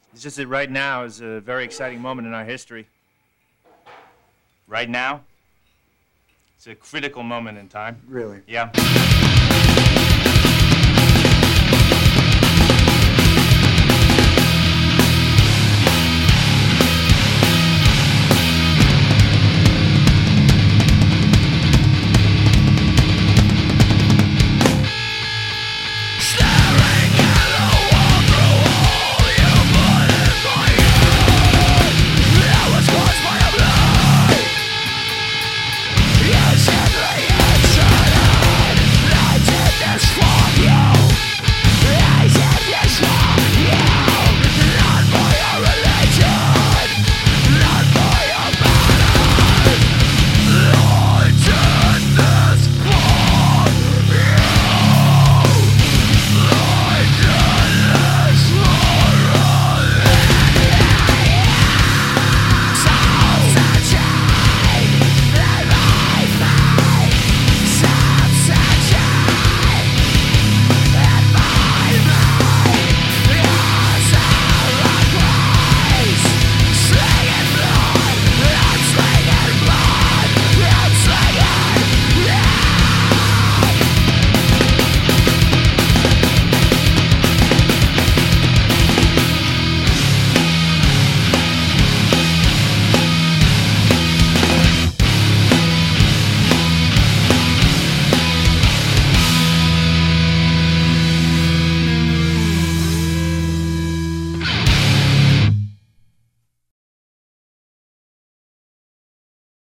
It's just that right now is a very exciting moment in our history. Right now, it's a critical moment in time. Really? Yeah.